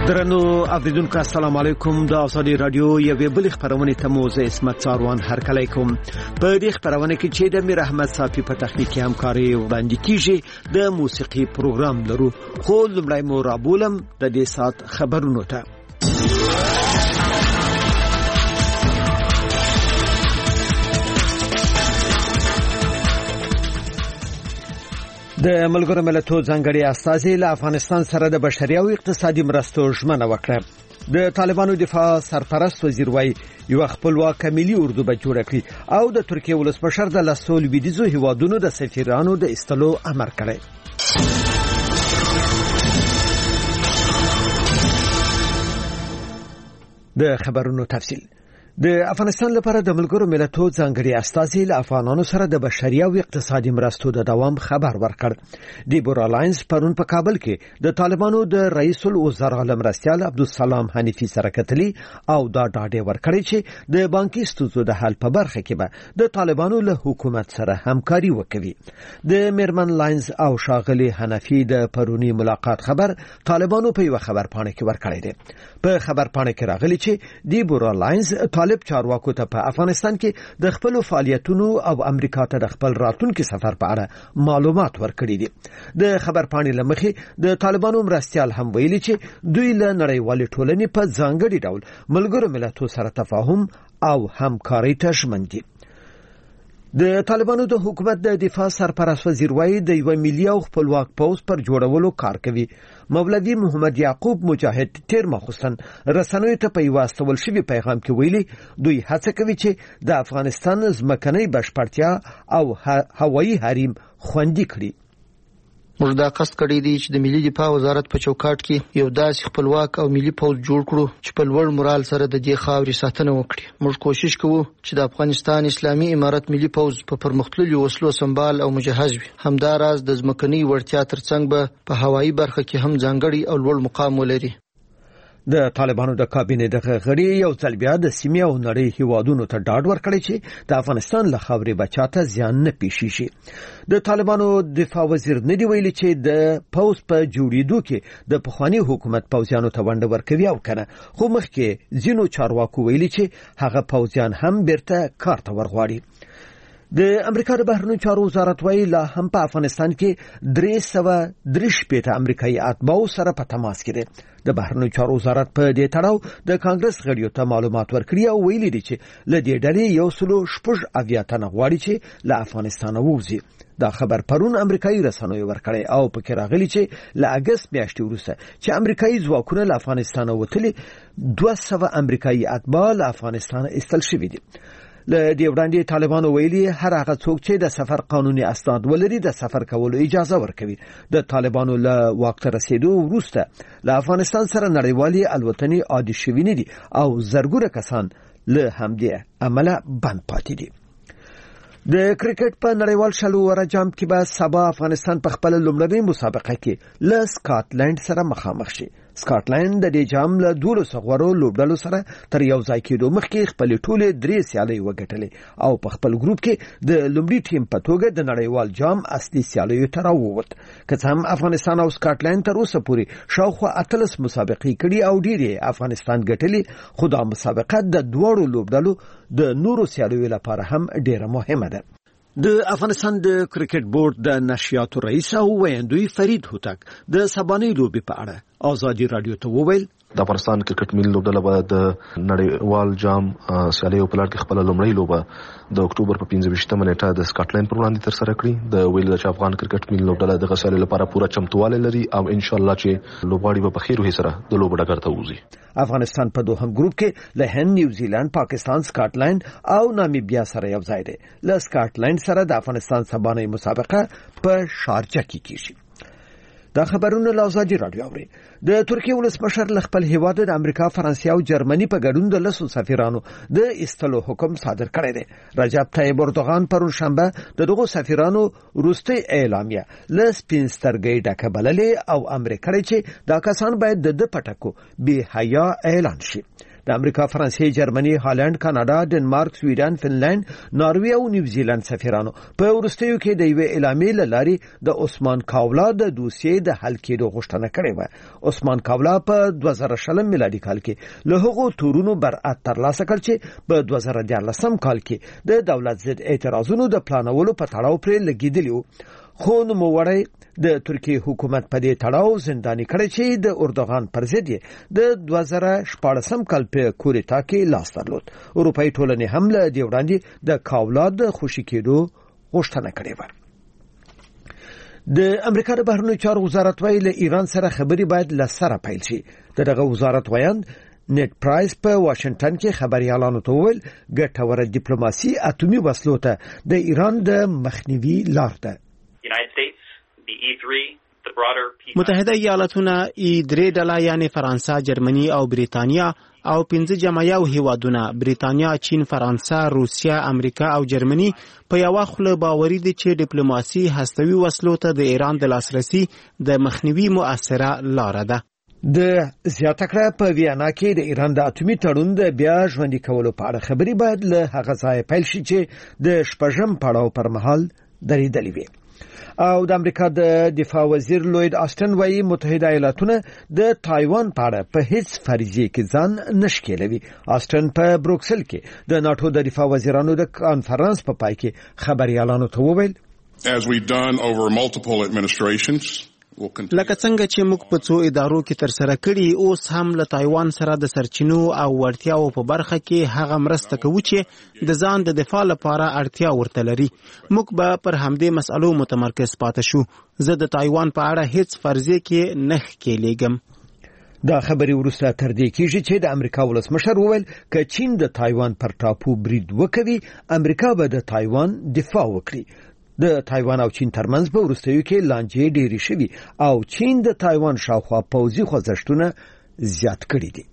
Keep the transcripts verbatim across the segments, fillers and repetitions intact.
درنو اوریدونکو السلام علیکم. د ازادي رادیو یوې بل خبرونه ته مو زه اسمت څاروان هرکلی کوم. په دې خبرونه کې چې د میر احمد صافي په تخنیکی همکاري وړاندې کیږي د موسیقي پروګرام لرو، خو لمړی مو رابولم د دې سات خبرونو ته. د ملګرو ملتونو ځانګړي استازي له افغانستان سره د بشري او اقتصادي مرستو ژمنه وکړه. د طالبانو دفاع سرپرست وزیر وايي یو خپلواک ملي اردو به جوړ کړي او د ترکیه ولسمشر د لاسو لویدیځو هیوادونو د سفیرانو د استلو امر کړی. د خبرونو تفصیل. د افغانستان لپاره د ملګرو ملتونو ځانګړي استازي له افغانانو سره د بشري او اقتصادي مرستو د دوام خبر ورکړ. دیبورا لاینز پرون په کابل کې د طالبانو د رئیس الوزرا مرستیال عبدالسلام حنیفي سره کتلي او دا ډاډه ورکړي چې د بانکي ستونزو د حل په برخه کې به د طالبانو له حکومت سره همکاري وکوي. د میرمن لاینز او شاغلي حنیفي د پرونی ملاقات خبر طالبانو په یو خبر پاڼه کې ورکړی دی. په خبر پاڼه کې راغلي چې دیبورا لاینز طالب چارواکو ته په افغانستان کې د خپل فعالیتونو او امریکا ته د خپل راتلونکي سفر په اړه معلومات ورکړي دي. د خبر پاڼې لمخې د طالبانو مرستیال هم ویلي چې دوی له نړیوالې ټولنې په ځانګړي ډول ملګرو ملتونو سره تفاهم او همکاري ته ژمن دي. د طالبانو د حکومت د دفاع سرپرست وزیر وايي د یو ملي او خپلواک پوځ پر جوړولو کار کوي. مولوی محمد یعقوب مجاهد تیر مخصوصن رسنوي ته په یو استول شوی پیغام کې ویلي دوی هڅه کوي چې د افغانستان ځمکنۍ بشپړتیا او هوایي حریم خوندي کړي. موږ دا قصد کړی دی چې د ملي دفاع وزارت په چوکاټ کې یو داسې خپلواک او ملي پوځ جوړ کړو چې په لوړ مورال سره د دې خاورې ساتنه وکړي. موږ کوشش کوو چې د افغانستان اسلامي امارت ملي پوځ په پرمختللو وسلو سمبال او مجهز وي. همداراز د ځمکنۍ وړتیا ترڅنګ به په هوایي برخه کې هم ځانګړي او لوړ مقام ولري. د طالبانو د کابینې دغه غړي یو ځل بیا د سیمې او نړۍ هیوادونو ته ډاډ ورکړی چې د افغانستان له خاورې بچاته زیان نه پیښ شي. د طالبانو دفاع وزیر نه دی ویلي چې د پوز په جوړېدو کې د پخوانی حکومت پوځیانو ته ونډه ورکوي او کنه، خو مخکې ځینو چارواکو ویلي چې هغه پوځیان هم بیرته کار ته ورغواړي. د امریکا د بهرنیو چارو وزارت وايي لا هم په افغانستان کې درې سوه درې شپېته امریکایي اتباعو سره په تماس کې دي. د بهرنیو چارو وزارت په دې تړاو د کانګرس غړیو ته معلومات ورکړي او ویلي دي چې له دې ډلې یو سلو شپږ اویا تنه غواړي چې له افغانستانه ووځي. دا خبر پرون امریکایي رسنیو ورکړی او پکې راغلی چې له اګست میاشتې وروسته چې امریکایي ځواکونه له افغانستانه وتلي دوه سوه امریکایي اتباع له افغانستانه ایستل شوي دي. له دې وړاندې طالبانو ویلي هر هغه څوک چې د سفر قانوني اسناد ولري د سفر کولو اجازه ورکوي. د طالبانو له واک ته رسیدو وروسته له افغانستان سره نړیوالې الوتنې عادي شوي نه دي او زرګونه کسان له همدې امله بند پاتې دي. د کرکټ په نړیوال شلو ور جام کې به سبا افغانستان په خپل لومړنۍ مسابقه کې له سکاټلند سره مخامخ شي. سکاټلند د دې جام له دولسو غوړو لوبډلو سره تر یو ځای کېدو مخکې خپل ټولې درې سیالۍ وګټلې او په خپل ګروپ کې د لومړي ټیم په توګه د نړیوال جام اصلي سیالیو ته راووت. که څه هم افغانستان او سکاټلند تر اوسه پورې شاوخوا اتلس مسابقې کړي او ډېرې افغانستان ګټلې، خو دا مسابقه د دواړو لوبډلو د نورو سیالیو لپاره هم ډېره مهمه ده. د افغانستان د کرکټ بورډ د نشریاتو رئیس او ویاندوی فرید هوتک د سبانۍ لوبې په اړه ازادي رادیو ته وویل د افغانستان کرکټ ملي لوبډله به د نړیوال جام سیالیو په لړ کې خپل لومړی لوبه د اکتوبر په پنځه ویشتمه نیټه د سکاټلند پر وړاندې ترسره کړي. د ویل چې افغان کرکټ ملي لوبډله د غسالې لپاره پوره چمتوالی لري او ان شاء الله چې لوبغاړي به په خیر وي سره د لوبډ ډګر ته وځي. افغانستان په دوهم ګروپ کې له هند، نیوزیلند، پاکستان، سکاټلند او نامیبیا سره یو ځای دی. له سکاټلند سره د افغانستان سبانۍ مسابقه په شارجه کې کیږي. دا خبرونه له ازادي رادیو اوري. د ترکیه ولسمشر له خپل هیواد د امریکا، فرانسې او جرمني په ګډون د لسو سفیرانو د ایستلو حکم صادر کړی دی. رجب طیب اردوغان پرون شنبه د دغو سفیرانو وروستۍ اعلامیه له سپین سترګۍ ډکه بللې او امر کړی چې دا کسان باید د د پټکو بې حیا اعلان شي. د امریکا، فرانسې، جرمني، هالند، کاناډا، ډنمارک، سویډن، فنلند، ناروې او نیوزیلند سفیرانو په وروستیو کې د یوې اعلامیې له لارې د عثمان کاولا د دوسیې د حل کېدو غوښتنه کړې وه. عثمان کاولا په دوه زره شلم میلادي کال کې له هغو تورونو برأت ترلاسه کړ چې په دوه زره دیارلسم کال کې د دولت ضد اعتراضونو د پلانولو په تړاو پرې لګېدلی و. خو نوموړی د ترکیې حکومت په دې تړاو زنداني کړی چې د اردوغان پر ضد یې د دوه زره شپاړسم کال په کودتا کې لاس درلود. اروپایي ټولنې هم له دې وړاندې د کاولا د خوشي کېدو غوښتنه کړې وه. د امریکا د بهرنیو چارو وزارت وايي له ایران سره خبرې باید له سره پیل شي. دغه وزارت وایند نیټ پرایس په واشنگټن کې خبريالانو ته وویل ګټوره ډیپلوماسي اتومي وسلو ته د ایران د مخنیوي لار ده. متحده ایالاتونه ای درې ډله یعنی فرانسه، جرمني او بریتانیا او پنځه جمعیو هیوادونه بریتانیا، چین، فرانسه، روسیا، امریکا او جرمني په یو خله باوري دي چې ډیپلوماسي هستوي وسلو ته د ایران د لاسرسي د مخنیوي مؤثره لار ده. د زیاته کړه په ویانا کې د ایران د اتومي تړون د بیا ژوندي کولو په اړه خبرې باید له هغه ځای پیل شي چې د شپږم پړاو پر مهال درېدلې وي. او د امریکا د دفاع وزیر لوید آستن وايي متحده ایالاتونه د تایوان په اړه په هیڅ فریضه کې ځان نشکلوي. آستن په بروکسل کې د ناتو د دفاع وزیرانو د کانفرنس په پای کې خبريالانو ته وویل As we've done over multiple administrations لکه څنګه چې موږ په څو ادارو کې تر سره کړي، اوس هم له تایوان سره د سرچینو او وړتیاو په برخه کې هغه مرسته کوي چې د ځان د دفاع لپاره اړتیا ورته لري. موږ به پر همدې مسألو متمرکز پاتې شو. زه د تایوان په اړه هیڅ فرضیه کې نه ښکېلېږم. دا خبري وروسته تر دې کېږي چې د امریکا ولسمشر وویل ک چین د تایوان پر ټاپو برید وکوي، امریکا به د تایوان دفاع وکړي. د تایوان او چین ترمنځ په وروستیو کې لانجې ډېرې شوي او چین د تایوان شاوخوا پوځي خوځښتونه زیات کړي دي.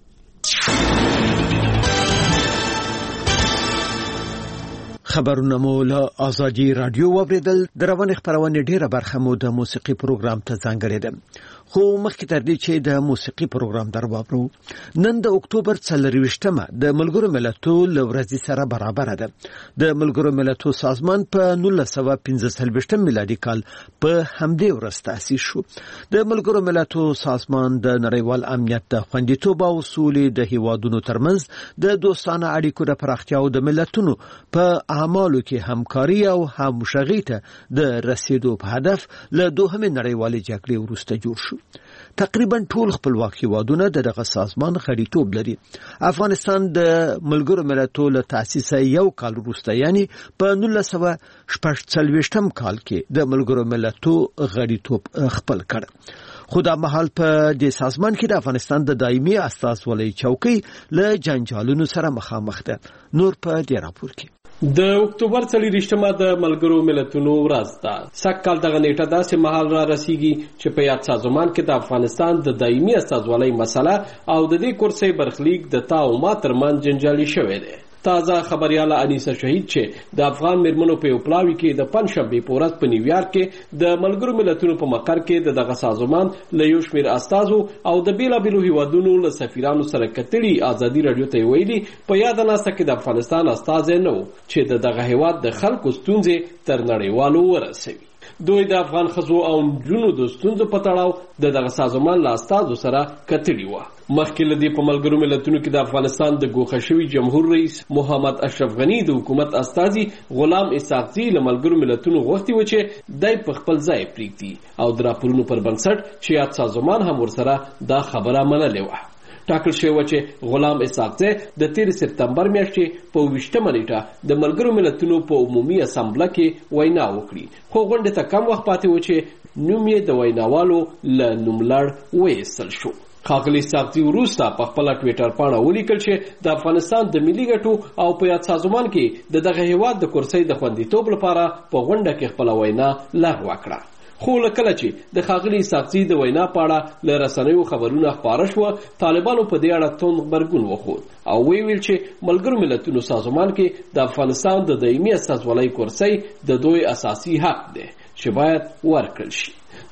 خبرونه مو له آزادي رادیو واوریدل. د روانې خبرونه ډیره برخه مو د موسیقي پروګرام ته ځانګړې ده. خو مخکې تر دې چې د موسیقي پروګرام درواورو، نن د اکتوبر څلرویشتمه د ملګرو ملتونو لورځي سره برابر ده. د ملګرو ملتونو سازمان په نولس سوه پنځه څلوېښتم میلادي کال په همدې ورځ تأسیس شو. د ملګرو ملتونو سازمان د نړیوال امنیت د خوندیتوب او سولې د هیوادونو ترمنځ د دوستانه اړیکو د پراختیا او د ملتونو په اعمالو کې همکاري او همغږي ته د رسیدو په هدف له دوهمې نړیوالې جګړې وروسته جوړ شو. تقریبا ټول خپلواک هیوادونه دغه سازمان غړیتوب لري. افغانستان د ملګرو ملتونو له تأسیس یو کال وروسته یعنی په نولس سوه شپږ څلوېښتم کال کې د ملګرو ملتونو غړیتوب خپل کړ. خو دا مهال په دې سازمان کې د افغانستان د دایمي استازولۍ چوکۍ له جنجالونو سره مخامخ ده. نور په دې راپور کې د اکتوبر څلوېښتمه د ملګرو ملتونو ورځ ده. سږ کال دغه نیټه داسې مهال را رسیږي چې په یاد سازمان کې د افغانستان د دایمي استازولۍ مسله او د دې کرسۍ برخلیک د تا او ما ترمنځ جنجالي شوی دی. تازه خبرياله انیسه شهید چې د افغان میرمنو په پلاوي کې د پنځشنبه په ورځ په نیویارک کې د ملګرو ملتونو په مقر کې دغه سازمان له یو شمېر استازو او د بیلابیلو هیوادونو له سفیرانو سره کتلي ازادي رادیو ته ویلي په یاد ناسته کې د افغانستان استازی نه و چې دغه هیواد د خلکو ستونزې تر نړیوالو ورسوي. دوی د افغان ښځو او نجونو د ستونزو په تړاو د دغه سازمان له استازو سره کتلي وه. مخکې له دې په ملګرو ملتونو کې د افغانستان د ګوښه شوي جمهور رئیس محمد اشرف غني د حکومت استازي غلام اسحاقزي له ملګرو ملتونو غوښتي و چې دی په خپل ځای پرېږدي او د راپورونو پر بنسټ چې یاد سازمان هم ورسره دا خبره منلې وه. ټاکل شوی و چې غلام اسحاقزي د تېرې سپتمبر میاشتې په اوویشتمه نیټه د ملګرو ملتونو په عمومي اسامبله کې وینا وکړي، خو غونډې ته کم وخت پاتې و چې نوم یې د ویناوالو له نوملړ وایستل شو. ښاغلي اسحاقزي وروسته په خپله ټویټر پاڼه ولیکل چې د افغانستان د ملي ګټو او په یاد سازمان کې د دغه هیواد د کرسۍ د خوندیتوب لپاره په غونډه کې خپله وینا لغوه کړه. خو له کله چې د ښاغلي اسحاقزي د وینا په اړه له رسنیو خبرونه خپاره شوه، طالبانو په دې اړه توند غبرګون وښود او ویل چې ملګرو ملتونو سازمان کې د افغانستان د دایمي استازولۍ کرسۍ د دوی اساسي حق دی چې باید ورکړل شي.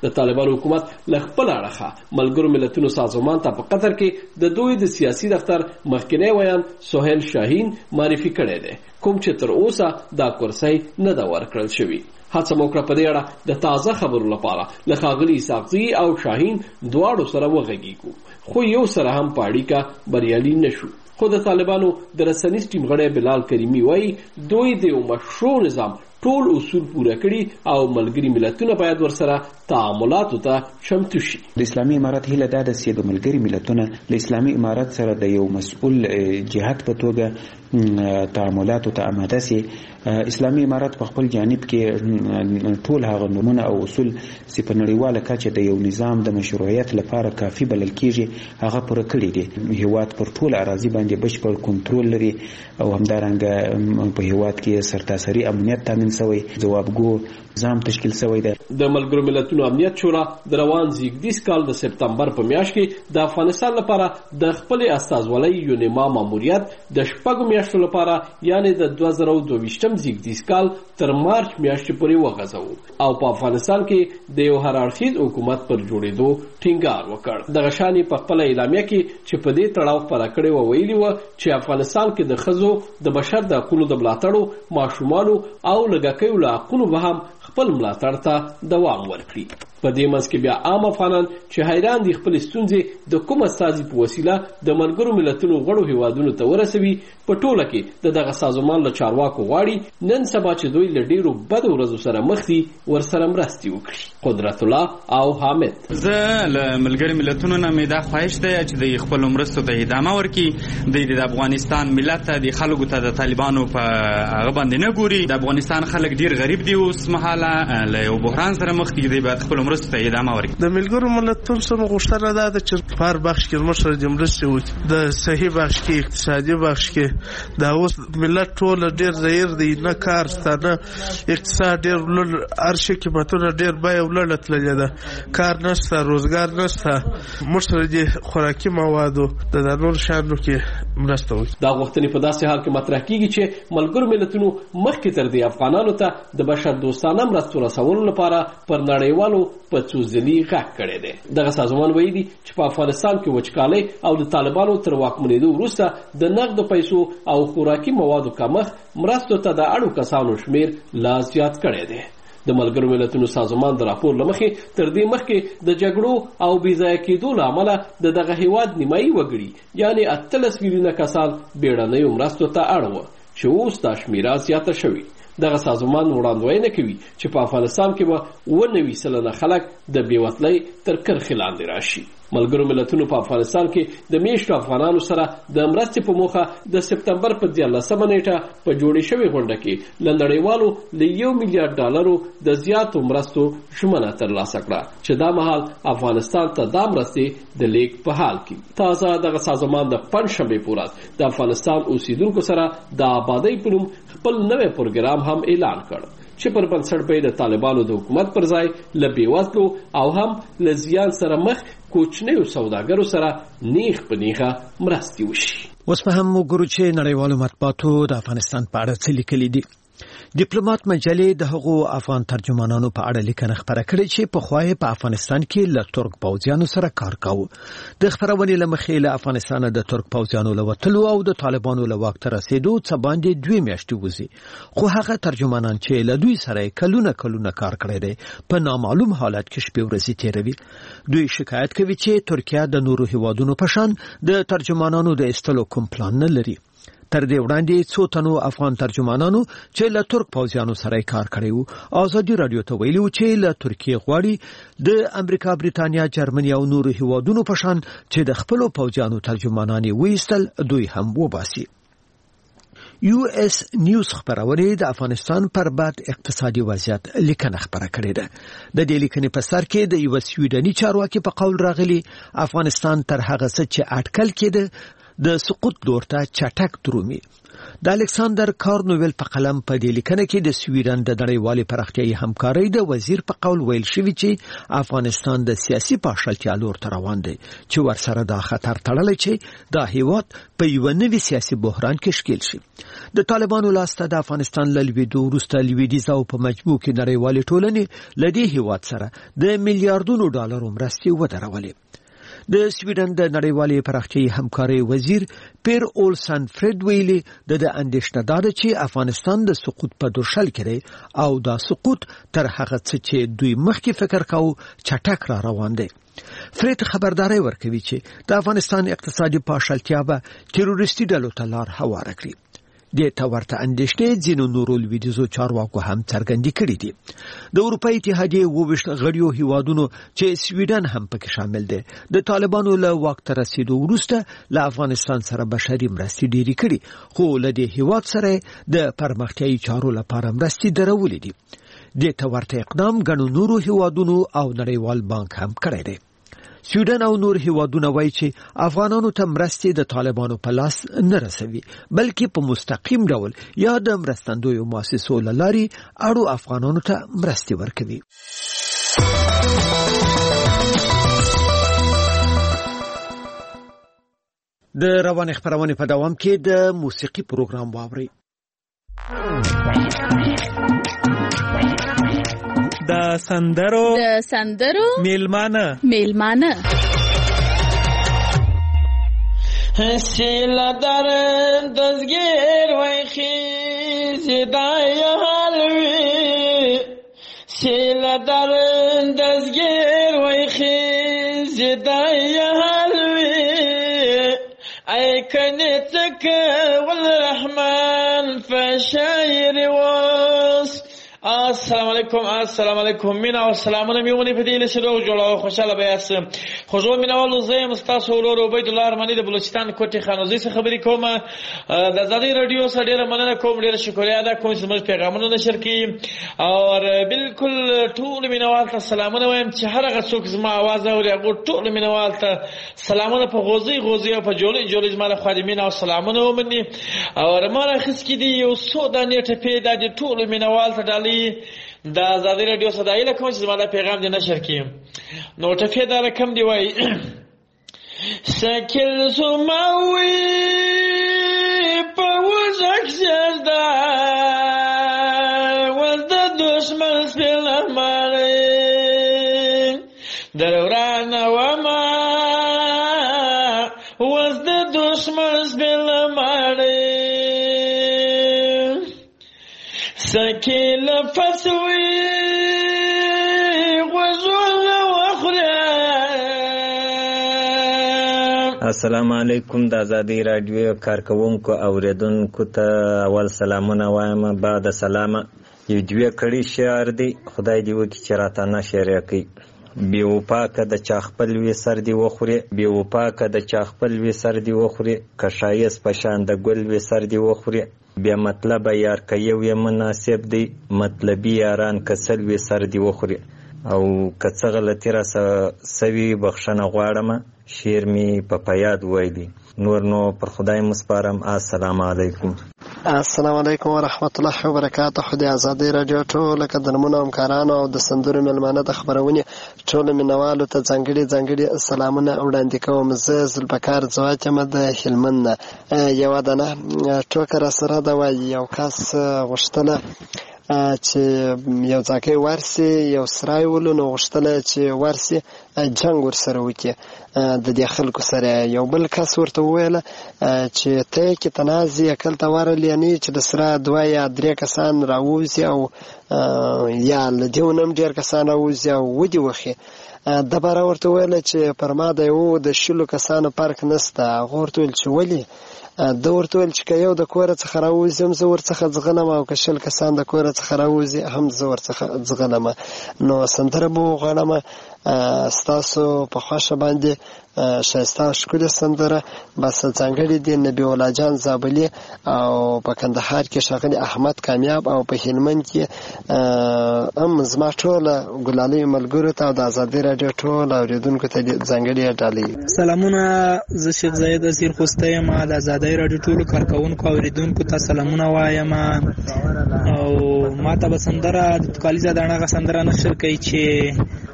د طالبانو حکومت له خپل اړخه ملګرو ملتونو سازمان ته په قطر کې د دوی د سیاسي دفتر مخکنی ویان سهیل شاهین معرفي کړی دی، کوم چې تر اوسه دا کرسۍ نه ده ورکړل شوې. هڅه مو کړه په دې اړه د تازه خبرو لپاره له ښاغلي اسحاقزي او شاهین دواړو سره وغږیږو، خو یو سره هم په اړیکه بریالي نشو. خو د طالبانو د رسنیز ټیم غړی بلال کریمي وایي دوی د یو مشروع نظام ټول اصول پوره کړي او ملګري ملتونه باید ورسره تعاملاتو ته چمتو شي. د اسلامي امارت هیله دا ده چې د ملګري ملتونه له اسلامي امارت سره د یو مسؤل جهت په توګه تعاملاتو ته آماده سي. اسلامي امارت په خپل جانب کې ټول هغه نمونه او اصول چې په نړیواله کچه د یو نظام د مشروعیت لپاره کافي بلل کیږي هغه پوره کړي دي. هیواد پر ټول اراضي باندې بشپړ کنټرول لري او همدارنګه په هیواد کې سرتاسري امنیت تامین شوی، جوابګو نظام تشکیل شوی دی. د ملګرو ملتونو امنیت شورا د روان زیږدیز کال د سپتمبر په میاشت کې د افغانستان لپاره د خپل استازولۍ یونیما ماموریت د شپږو میاشتو لپاره یعنی د دوه زره او دوه ویشتم زیږدیز کال تر مارچ میاشتې پورې وغځاوه او په افغانستان کې د یو هر اړخیز حکومت پر جوړېدو ټینګار وکړ. دغه شانې په خپله اعلامیه کې چې په دې تړاو خپره کړې وه ویلي وه چې افغانستان کې د ښځو د بشر د حقونو د ملاتړو، ماشومانو او لږکیو له حقونو به هم خپل ملاتړ ته دوام ورکړي. په دې منځ کې بیا عام افغانان چې حیران دي خپل ستونزې د کوم استازي په وسیله د ملګرو ملتونو غړو هیوادونو ته ورسوي، په ټوله کې د دغه سازمان له چارواکو غواړي نن سبا چې دوی له ډیرو بدو ورځو سره مخ دي ورسره مرستې وکړي. قدرت الله او حامد: زه له ملګرو ملتونو نه مې دا خواهش دی چې د خپلو مرستو ته ادامه ورکړي. دوی د افغانستان ملت ته د خلکو ته د طالبانو په هغه باندې نه ګوري. د افغانستان خلک ډیر غریب دي، اوس مهاله له یو بحران سره مخ دي. دوی باید خپلو مرستو ته ادامه ورکړي. د ملګرو ملتونو سره غوښتنه دا ده چې په هر بخش کې موږ سره د مرستې وکړي. د صحي بخش کې، اقتصادي بخش کې دا اوس ملت ټول ډیر ضعیف دی، نه کار شته، نه اقتصاد ډیر لوړ، هر شي قیمتونه ډیر بیه ولړه تللې ده، کار نشته، روزګار نشته. موږ سره د خوراکي موادو د نور شانو کې مرسته وکړي. دا غوښتنې په داسې حال کې مطرح کیږي چې ملګرو ملتونو مخکې تر دې افغانانو ته د بشر دوستانه مرستو رسولو لپاره پر نړیوالو په څو ځلي غږ کړی دی. دغه سازمان ویلي چې په افغانستان کې وچکالۍ او د طالبانو تر واکمنېدو وروسته د نقدو پیسو او خوراکي موادو کمښت مرستو ته د اړو کسانو شمیر لا زیات کړی دی. د ملګرو ملتونو سازمان د راپور له مخې تر دې مخکې د جګړو او بې ځایه کېدو له امله د دغه هیواد نیمایي وګړي یعنې اتلس میلیونه کسان بیړنیو مرستو ته اړ وه چې اوس دا شمیره زیاته شوې. دغه سازمان وړاندوینه کوي چې په افغانستان کې به اوه نوي سلنه خلک د بېوزلۍ تر کرښې لاندې راشي. ملګرو ملتونو په افغانستان کې د میشتو افغانانو سره د مرستې په موخه د سپتمبر په دیارلسمه نیټه په جوړې شوې غونډه کې له نړیوالو له یو میلیارډ ډالرو د زیاتو مرستو ژمنه ترلاسه کړه چې دا مهال افغانستان ته دا مرستې د لیږد په حال کې. تازه دغه سازمان د پنجشنبې په ورځ د افغانستان اوسیدونکو سره د آبادۍ په نوم خپل نوی پروګرام هم اعلان کړ چې پر بنسټ به د طالبانو د حکومت پر ځای له بېوزلو او هم له زیان سره مخ کوچنیو سوداګرو سره نیغ په نیغه مرستې وشي. اوس په هم وګورو چې نړیوالو مطبوعاتو د افغانستان په اړه څه لیکلي دي. ډیپلوماټ مجلې د هغو افغان ترجمانانو په اړه لیکنه خپره کړې چې پخوا یې په افغانستان کې له ترک پوځیانو سره کار کاوه. د خپرونې له مخې له افغانستان د ترک پوځیانو له وتلو او د طالبانو له واک ته رسېدو څه باندې دوې میاشتې وځي، خو هغه ترجمانان چې له دوی سره کلونه کلونه کار کړی دی په نامعلوم حالت کې شپې ورځې تېروي. دوی شکایت کوي چې ترکیه د نورو هیوادونو په شان د ترجمانانو د ایستلو کوم پلان نه لري. تر دې وړاندې څو تنو افغان ترجمانانو چې له ترک پوځیانو سره کار کړی وو ازادي رادیو ته ویلي چې له ترکیه غواړي د امریکا، بریتانیا، جرمني او نورو هیوادونو په شان چې د خپلو پوځیانو ترجمانان ویستل دوی هم وباسي. یو اس نیوز خبرونه د افغانستان پر بد اقتصادي وضعیت لیکنه خبره کړې ده. د دې لیکنې په سر کې د یو سویډني چارواکي په قول راغلي افغانستان تر هغه څه چې اټکل کېده د سقوط لور ته چټک درومي. د الکساندر کارنوول په قلم په دې لیکنه کې د سویډن د نړیوالې پراختیایي همکارۍ د وزیر په قول ویل شوی چې افغانستان د سیاسي پاشلتیا لور ته روان دی چې ورسره دا خطر تړلی چې دا هیواد په یو نوي سیاسي بحران کې ښکیل شي. د طالبانو لاسته د افغانستان له لویدو وروسته لویدیځ او په مجموع کې نړیوالې ټولنې له دې هیواد سره د میلیارډونو ډالرو مرستې ودرولې. د سویډن د نړیوالې پراختیايي همکارۍ وزیر پیر اولسن فرید ویلي د د اندېښنه دا ده چې افغانستان د سقوط په درشل کې دی او دا سقوط تر هغه څه چې دوی مخکې فکر کاوه چټک را روان دی. فرید خبرداري ورکوي چې د افغانستان اقتصادي پاشلتیا به تروریستي ډلو ته لار هواره کړي. د تورته اندېښنې ځینو نورو لویدیځو چارواکو هم څرګندې کړې دي. د اروپا اتحادیې اوویشت غړیو هیوادونو چې سویډن هم پکې شامل دی د طالبانو له واک ته رسیدو وروسته له افغانستان سره بشري مرستې ډېرې کړي، خو له دې هیواد سره د پرمختیايي چارو لپاره مرستې درولې دي. د تورته اقدام ګڼو نورو هیوادونو او نړیوال بانک هم کړی دی. سویډن او نور هیوادونه وایي چې افغانانو ته مرستې د طالبانو په لاس نه رسوي، بلکې په مستقیم ډول یا د مرستندویو مؤسسو له لارې اړو افغانانو ته مرستې ورکوي. د روانې خپرونې په دوام کې د موسیقي پروګرام واورئ. د سندرو د سندرو میلمانه میلمانه سیلا در دزگیر وی خیز دای حلوی سیلا در دزگیر وی خیز دای حلوی ای کنیتک والرحمن فشایر واس. السلام علیکم السلام علیکم مینا او سلامونه میونی په دې لسرو جوړاو خوشاله بیاس خوشو مینا ولو زم تاسو ورور عبید الله ارمانی د بلوچستان کوټي خانوزي څخه خبرې کوم. د ازادي رادیو سره ډیره مننه کوم، ډیره شکریا ادا کوم چې موږ پیغامونه نشر کړي او بالکل ټول مینوال ته سلامونه وایم چې هر هغه څوک زما आवाज اوري هغه ټول مینوال ته سلامونه په غوزي غوزي او په جوړي جوړي زما له خادمین او سلامونه ومني او رمانه خس کې دی یو سو د نیټه پیدا دي ټول مینوال ته ډالي دا ازادي رادیو صدائی لکم چې زما دا پیغام دی نشر کیم. نو ټفې دا رقم دی وای شکل سماوی په وزک زیاده وز د دشمن سپیل ماری دروران وما وز د دشمن سپیل ماری سکیل فسوی غزول وخرا. السلام علیکم د ازادي رادیو کارکونکو اوریدونکو ته اول سلامونه وایم. بعد سلامه یو دوی کړي شعر دی خدای دی وکي چې راته نشر کوي. بی وفا که د چا خپل وی سر دی وخوري، بی وفا که د چا خپل وی سر دی وخوري، که شایست پشان د ګل وی سر دی وخوري. بیا مطلب یار که یو یې مناسب دی، مطلبي یاران که سل وی سر دی وخوري. او که څه غلطي را سوي بخښنه غواړم، شعر مې په پیاد ویلی. نور نو پر خدای مسپارم. السلام علیکم. السلام علیکم ورحمت الله وبرکاته. د ازادي رادیو ټول قدرمنو همکارانو او د سندرو میلمانه د خبرونې ټول مینوالو ته ځانګړي ځانګړي سلامونه وړاندې کوم. زه ذوالبقار ځواک یم د هلمند نه. یوه دانه ټوکه راسره ده، وایي یو کس غوښتله چې یو ځاکی ورسي، یو سرای ولو نو غوښتله چې ورسي جنګ ورسره وکړي د دې خلکو سره. یو بل کس ورته وویله چې ته کې تنازي عقل ته ورلی نه چې د سره دوه یا درې کسان راووځي او یا له دې ونم ډېر کسان راووځي او ودې وخي. د باره ورته ویله چې پر ما د یو د شلو کسانو فرق نشته. هغه ورته ویل چې ولې؟ د ورته ویل چې که یو د کوره څخه راوځي هم زه ورڅخه ځغلم او که شل کسان د کوره څخه راوځي هم زه ورڅخه ځغلم. نو سندره به وغواړم ستاسو په خوښه باندې ښایسته او ښکلې سندره بس ځانګړې دي نبي الله جان زابلي او په کندهار کې ښاغلي احمد کامیاب او په هلمند کې هم زما ټوله ګلالۍ ملګرو ته او د ازادي راډیو ټول اورېدونکو ته ځانګړې ډالۍ سلامونه. زه شیخ زاید اسیر خوسته یم. د ازادي راډیو ټولو کارکوونکو اورېدونکو ته سلامونه وایم او ما ته به سندره د کالیزه داڼه هغه سندره نشر کوي چې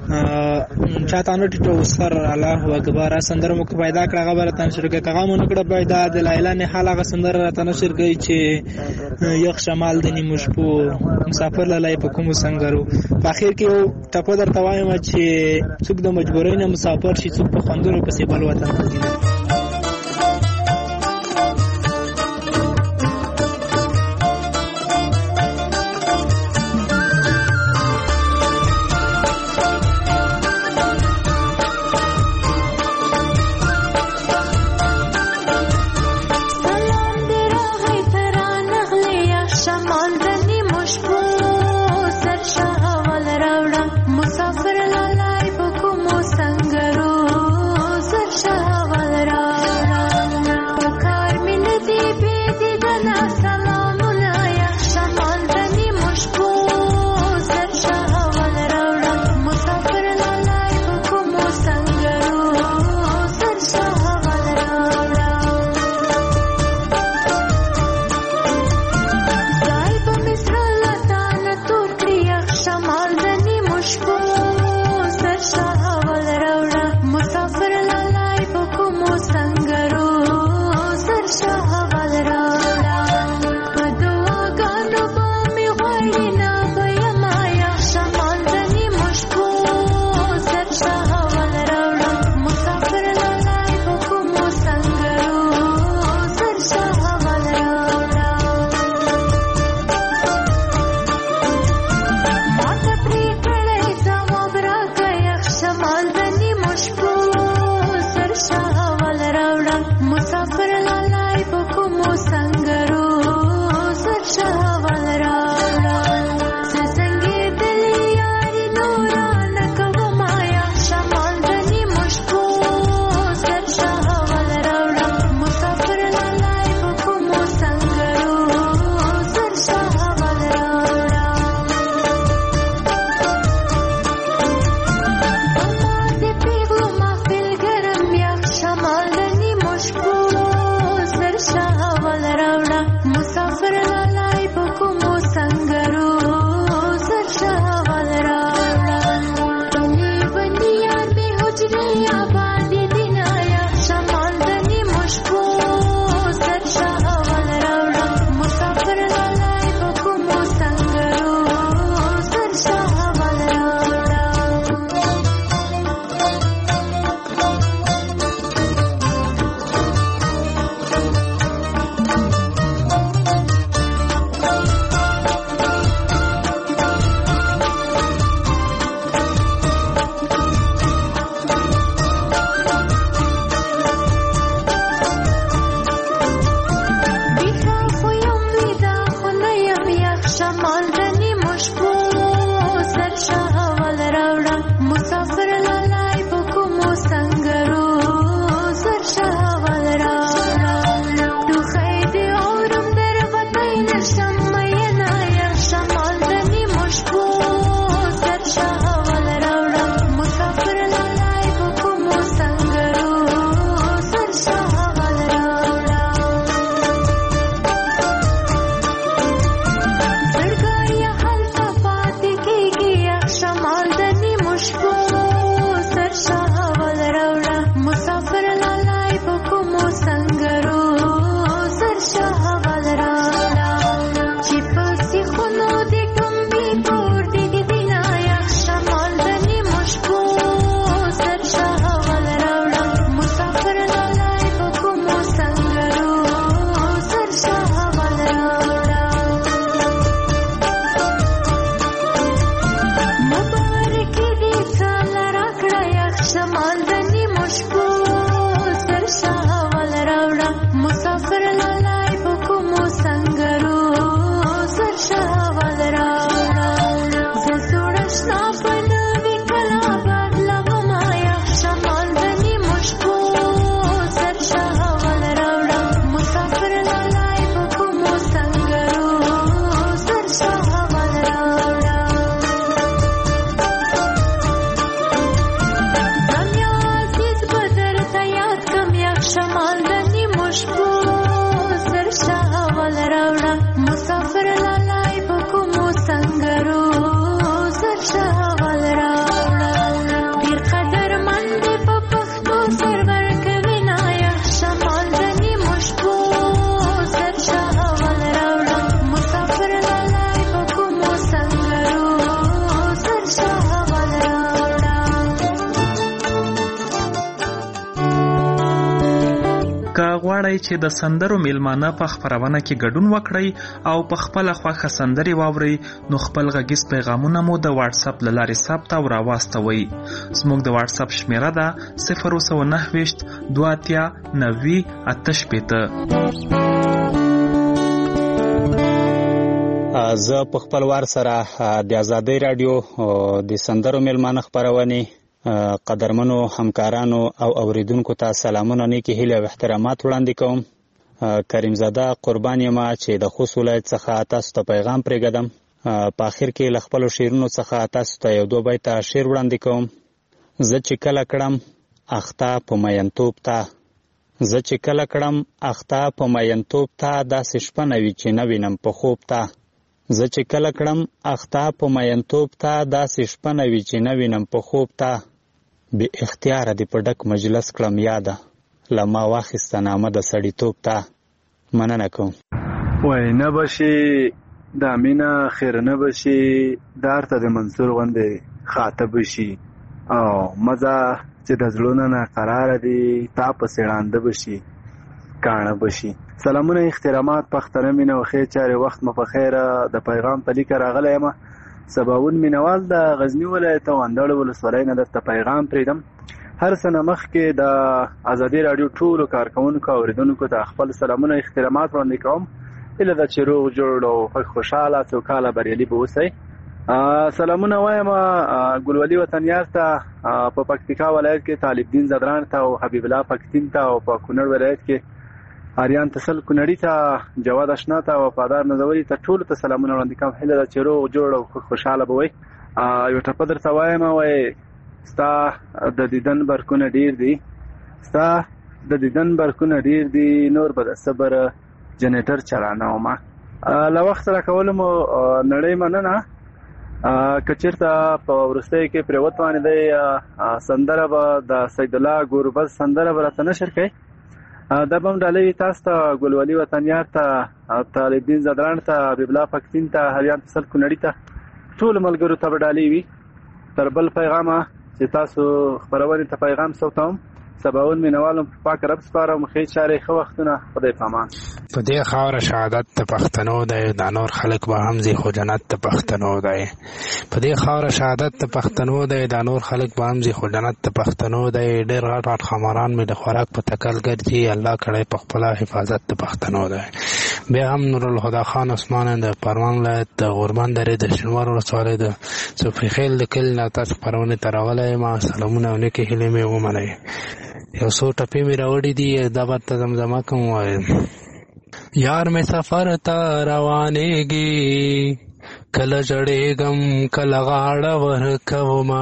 چاته نه ټیټو سر الله اکبر سندره مو پیدا کړه غبره تن شرکه کغه مونږ کړه پیدا د لایلا نه حاله سندره راته نشر گئی چې یخ شمال د نیمو شپو مسافر لای په کوم سنگرو په اخر کې یو ټپه درته وایم چې څوک د مجبورۍ نه مسافر شي څوک په خوندونو پسې بل وطن ته ځي غواړئ چې د سندرو میلمانه په خپرونه کې ګډون وکړئ او په خپله خوښه سندرې واورئ نو خپل غږیز پیغامونه مو د واتساپ له لارې ثبت او راواستوئ. زموږ د واتساپ شمیره ده صفر اوه نهه ویشت دوه اتیا نوي اته شپېته. زه په خپل وار سره د آزادۍ راډیو د سندرو میلمانه خپرونې قدرمنو همکارانو او اوریدونکو ته سلامونه نیکې هیلې او احترامات وړاندې کوم. کریم زاده قربان یم چې د خوست ولایت څخه تاسو ته پیغام پرېږدم. په آخر کې له خپلو شعرونو څخه تاسو ته یو دوه بیته شعر وړاندې کوم. زه چې کله کړم اخته په مینتوب ته، زه چې کله کړم اخته په مینتوب ته، داسې شپه نه وي چې نه وینم په خوب ته. زه چې کله کړم اخته په مینتوب ته، داسې شپه نه وي چې نه وینم په خوب ته. بې اختیاره دې په ډک مجلس کړم یاده، له ما واخیسته نامه د سړیتوب ته. مننه کوم. وای نه بشي دا مینه خیر نه بشي، دار ته د منصور غوندې خاطب شي، او مزه چې د زړونو نه قراره دي تا پسې ړانده بشي کاڼه بشي. سلامونه احترامات پښتنه مینه او خیر چارې وخت مو په خیره. د پیغام په لیکه راغلی یم. سباون مینوال د غزنی ولایت او اندړ ولسوالۍ نه درته پیغام پرېږدم. هر څه نه مخکې د ازادي راډیو ټولو کارکوونکو او اورېدونکو ته خپل سلامونه احترامات وړاندې کوم. هیله ده چې روغ جوړ او خوشحاله سوکاله بریالي به اوسئ. سلامونه وایم ګلولي وطنیار ته په پکتیکا ولایت کې طالب دین زدران ته او حبیب الله پکتین ته او په کونړ ولایت کې آریان تسل کونړي ته، جواد اشنا ته، وفادار نظوري ته، ټولو ته سلامونه وړاندې کوم. هیله ده چې روغ جوړ او خوشحاله به وئ. یو ټپه درته وایم وایي ستا د دیدن برکونه ډیر دي، ستا د دیدن برکونه ډیر دي، نور به د صبر جنریټر چلانومه. له وخت راکولو مو نړۍ مننه. که چېرته په وروستیو کې پرې وتوانېدئ سندره به د سیدالله ګوربز سندره به راته نشر کوئ. دا به هم ډالۍ وي تاسو ته، ګلولي وطنیار ته، طالب دین زدران ته، حبیب الله پکتین ته، هریان تسل کونړي ته، ټولو ملګرو ته به ډالۍ وي. تر بل پیغامه چې تاسو خپرونې ته پیغام سوتوم. سباون مینوالم په پاک رب سپارم. ښې چارې ښه وختونه. خدای پامان. په دې خاوره شهادت د پښتنو دی، دا نور خلک به هم ځي خو جنت د پښتنو دی. په دې خاوره شهادت د پښتنو دی، دا نور خلک به هم ځي خو جنت د پښتنو دی. ډېر غټ غټ خماران مې د خوراک په تکل ګرځي، الله کړی په خپله حفاظت د پښتنو دی. بیا هم نورالهدی خان عثمان د پروان ولایت د غوربند درې د شینوار ولسوالۍ د صفري خیل د کلي نه تاسو خپرونې ته راغلی یم. سلامونه او نیکې هیلې مې ومنئ. یو څو ټپې مې راوړي دي، دا به ته زمزمه کوم. وایم یار مې سفر ته روانېږي، کله ژړېږم کله غاړه ورکومه،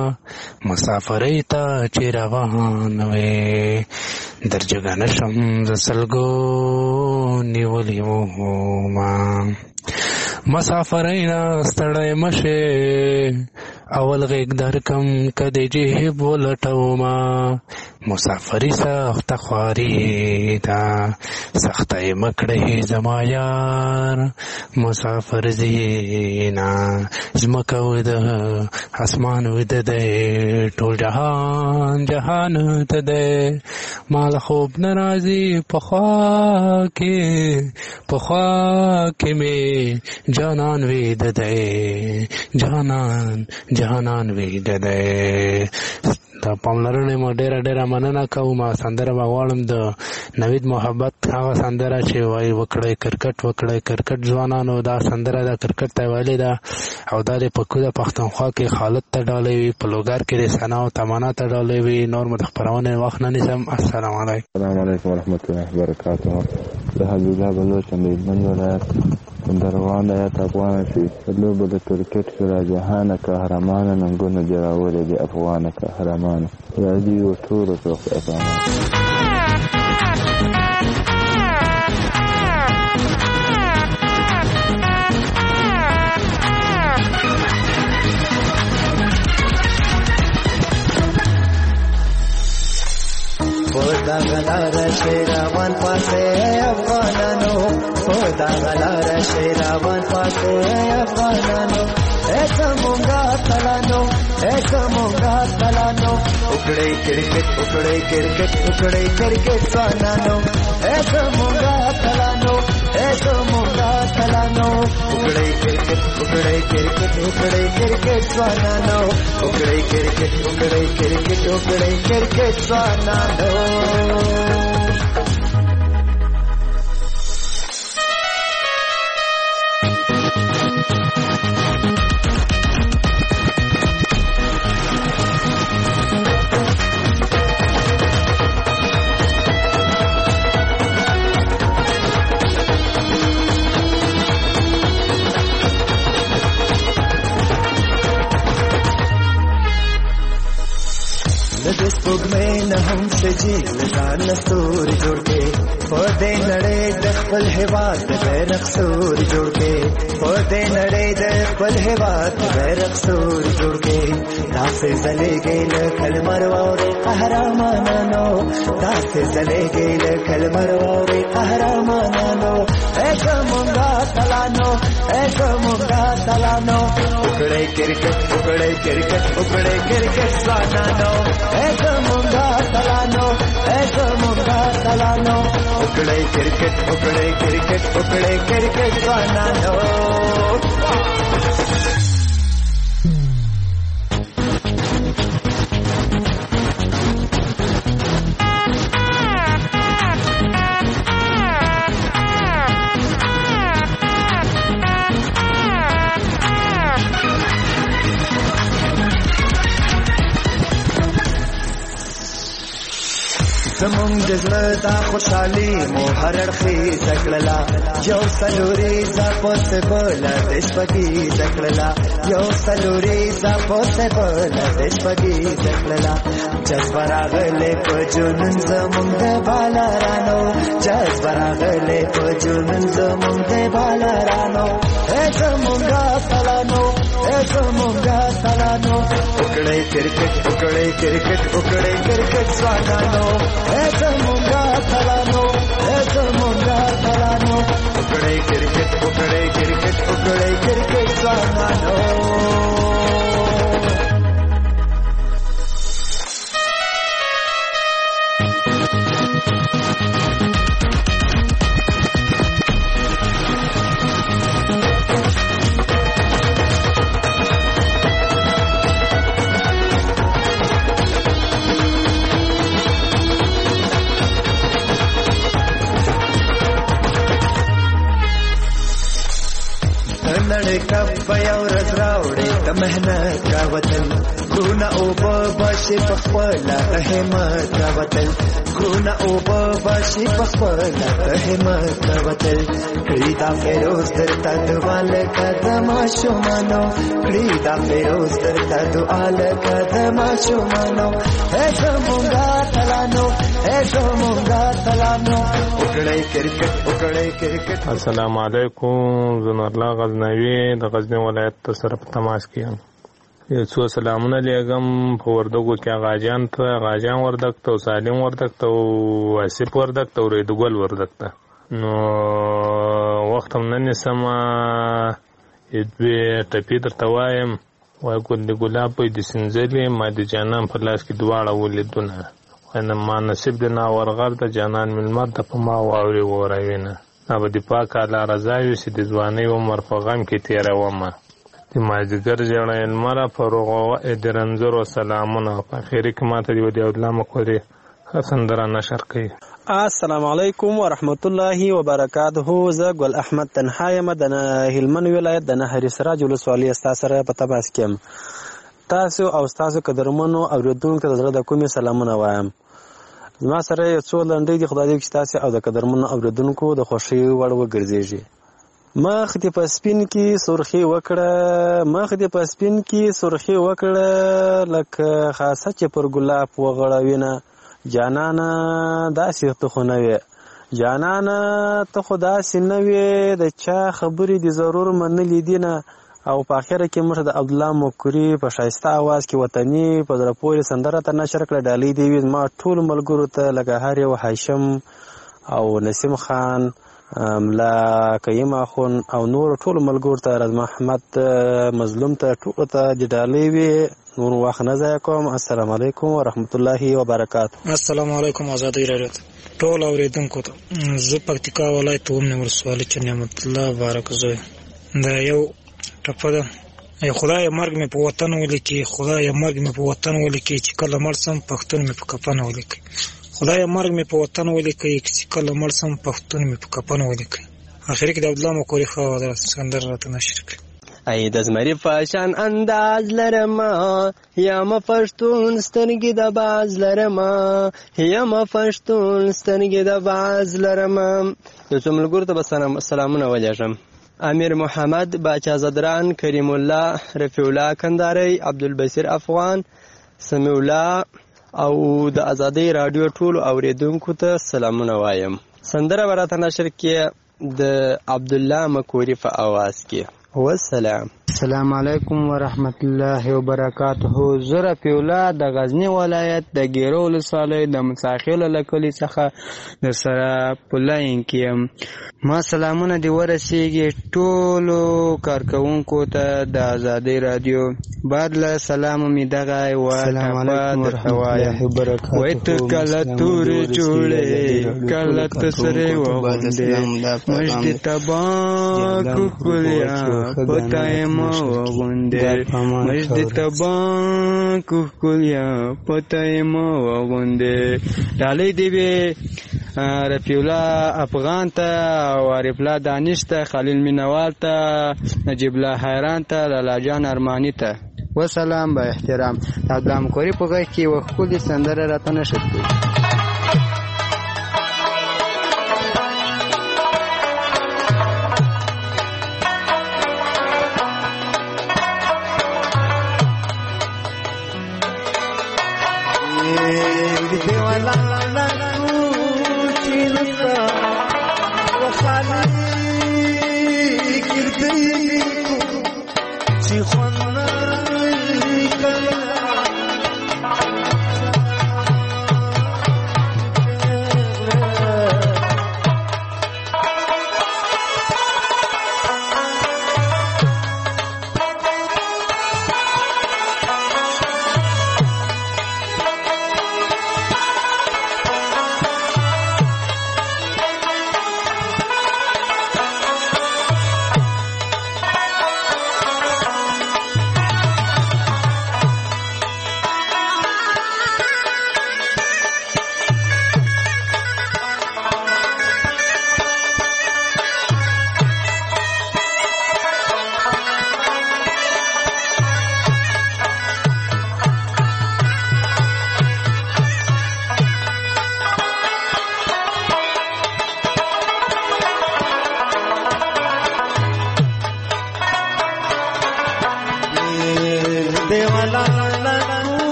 مسافرۍ ته چې روان وې درجګه نشم ز سلګو نیولې ومه. مسافرۍ نه ستړی مشې اول غیږ درکم کدی جیب ولټومه، مسافري سخته خواري ده سخته یې مکړې زما یار مسافر زینا. ځمکه وده اسمان وده دی، ټول جهان جهان ته دی، مال خوب نه راځي پخوا کې پخوا کې مې جانان ویده دی، جانان جهانان ویده دی. د پاملرنې مو ډېره ډېره مننه کوم. سندره به غواړم د نوید محبت هغه سندره چې وایي وکړئ کرکټ وکړئ کرکټ ځوانانو. دا سندره د کرکټ ته ویلې ده او دا د پکوده پښتونخوا کې خالد ته ډالۍ وي، په لوګر کې رسانه او تمنا ته ډالۍ وي. نور مو د خپرونې وخت نه نیسم. السلام علیکم. السلام علیکم ورحمت الله وبرکاته. د حبیب الله بلوچ د هلمند ولایت روان ایت افغان شي لوبه د کرکټ کې را جهان قهرمان ننګونه جوړولې دي افغان قهرمان راځي او ټول څوک افغان. دا غلار شیروان پاسه افغانانو، او دا غلار شیروان پاسه افغانانو، ایسا مونگا تلانو ऐसा मोंगा तलानो उकड़े क्रिकेट उकड़े क्रिकेट उकड़े क्रिकेट स्वानानो ऐसा मोंगा तलानो ऐसा मोंगा तलानो उकड़े क्रिकेट उकड़े क्रिकेट उकड़े क्रिकेट स्वानानो उकड़े क्रिकेट उकड़े क्रिकेट उकड़े क्रिकेट स्वानानो में न हमसे जीत ځان ستوري جوړ کې په دې نړۍ د خپل هېواد د بیرغ ستوري جوړ کې په دې نړۍ د خپل هېواد د بیرغ ستوري جوړ کې داسې ځلېږي له کلمر واورې قهرمانانو داسې ځلېږي له کلمر واورې قهرمانانو اے زمونږه تلانو اے زمونږه تلانو وکړئ کرکټ وکړئ کرکټ وکړئ کرکټ ځوانانو اے زمونږه تلانو اے زمونږه تلانو وکړئ کرکټ وکړئ کرکټ وکړئ کرکټ ځوانانو زمونږ د زړه دا خوشحالي مو هر اړخیزه کړله یو څلوریزه پسې بله د شپږیزه کړله یو څلوریزه پسې بله د شپږیزه کړله جذبه راغلی په جنون زمونږ د بالرانو جذبه راغلی په جنون زمونږ د بالرانو ای زمونږه تلانو ای زمونږه تلانو وکړئ کرکټ وکړئ کرکټ وکړئ کرکټ ځوانانو ای زمونږه تلانو ای زمونږه تلانو وکړئ کرکټ وکړئ کرکټ وکړئ کرکټ ځوانانو کب یو ورځ راوړي د مهنت کا وطن ګونه اوبه بشي په خپله د همت کا وطن ګونه اوبه بشي په خپله د همت کا وطن کړي دا فیروز درته دعا لکه د ماشومانو کړي دا فیروز درته دعا لکه د ماشومانو ای زمونږه تلانو ای زمونږه تلانو وکړئ کرکټ وکړئ کرکټ. السلام علیکم، زه نورالله غزنوي د غزني ولایت ته سره په تماس کې یم. یو څو سلامونه لیږم په وردګو کې غاجیان ته غاجیان وردګ ته او سالم وردګ ته او آصف وردګ ته او ریدګل وردګ ته. نو وخت هم نه نیسمه دوې ټپې درته وایم. وایي ګل د ګلاب بوی د سینځلې ما د جانان په لاس کې دواړه ولیدونه وایم ما نصیب د ناورغر د جانان ملمر ته په ما واورې وروینه نه به د پاک الله رضا وي چې د ځوانۍ عمر په غم کې تېرومه د مازدیګر ژړی لمره په روغه د رنځورو سلامونه په اخري کې ماته د ودیعالله مقودې ښه سندره نشر کوي. السلام علیکم ورحمت الله وبرکاته. زه ګل احمد تنها یم د هلمند ولایت د نهر سراج ولسوالۍ ستا سره په تماس کې یم. تاسو او ستاسو قدرمنو اورېدونکو ته د زړه د کومې سلامونه وایم. زما سره یو څو لنډۍ دي، خدای دې چې تاسو او د قدرمنو اورېدونکو د خوښۍ وړ وګرځېږي. مخ دې په سپین کې سرخي وکړه مخ دې په سپین کې سرخي وکړه لکه خاصه چې پر ګلاب وغړوینه جانانه داسې ته خو نه وې جانانه ته خو داسې نه وې د چا خبرې دې ضرور منلې دي نه. او په اخره کې موږ د عبدالله مکري په ښایسته اواز کې وطني په زړه پورې سندره ته نشر کړه. ډالۍ دې وي زما ټولو ملګرو ته لکه هر یو هاشم او نسیم خان ملا قیم اخون او نور ټول ملګرو ته راز محمد مظلوم ته ټول ته جدالي وي نور وخت نه ځای کوم. السلام علیکم ورحمت الله وبرکاته. السلام علیکم آزادی رادیو ټول اوریدونکو ته زه پکتیکا ولایت ومنه ورسوالي چې نعمت الله بارک زوی دا یو ټپه ده. ای خدای مرګ مې په وطن ولیکي، خدای مرګ مې په وطن ولیکي چې کله مړ سم پښتون مې په کفن ولیکي. خدای مرګ مې په وطن ولیکي چې کله مړ سم پښتون مې په کفن ولیکي. اخر کې د عبدالله مکوري خو دا سکندر راته نشر کړ. ای د زمری فاشان انداز لرما یم پښتون سترګې د باز لرما یم پښتون سترګې د باز لرما. یو څو ملګرو ته به سلامونه ولیږم. امیر محمد باچا زدران، کریم الله، رفیع الله کندهاری، عبدالبصیر افغان، سمیع الله او د آزادۍ رادیو ټولو اوریدونکو ته سلامونه وایم. سندره به راته نشر کې د عبدالله مکوري په اواز کې. والسلام. السلام علیکم ورحمت الله وبرکاته. زه رفیع الله د غزنی ولایت د ګیرو ولسوالۍ د مساخیل له کلي څخه در سره په لاین کې یم. ما سلامونه دی ورسیږي ټولو کارکوونکو ته د آزادۍ رادیو. بعد له سلام می دغه و السلام علیکم ورحمت الله وبرکاته. وای ته کله تورې جوړې کله تسرې وغوندې مجد تبا کوکلیا پتای ما وغوندې مجد تبا کوکلیا پتای ما وغوندې. ډالۍ دی به رفیع الله افغان ته او عارف الله دانش ته، خلیل مینوال ته، نجیب الله حیران ته، لالا جان ارمانی ته. وسلام با احترام. عبدالله مکوري په غږ کې یوه ښکلې سندره راته نشر کړي.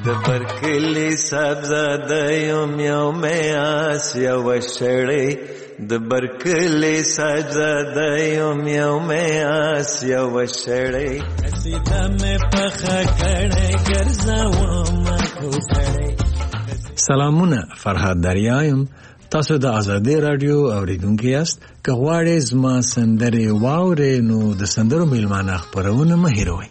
د برکلی صاحبزاده یم یو مې آس یوه شړۍ د برکلی صاحبزاده یم یو مې آس یوه شړۍ قصیده مې پخه کړې ګرځومه کوسړۍ. سلامونه، فرهاد دریا یم. تاسو د ازادي رادیو اوریدونکي یاست. که غواړئ زما سندرې واورئ نو د سندرو میلمانه خپرونه مه هېروئ.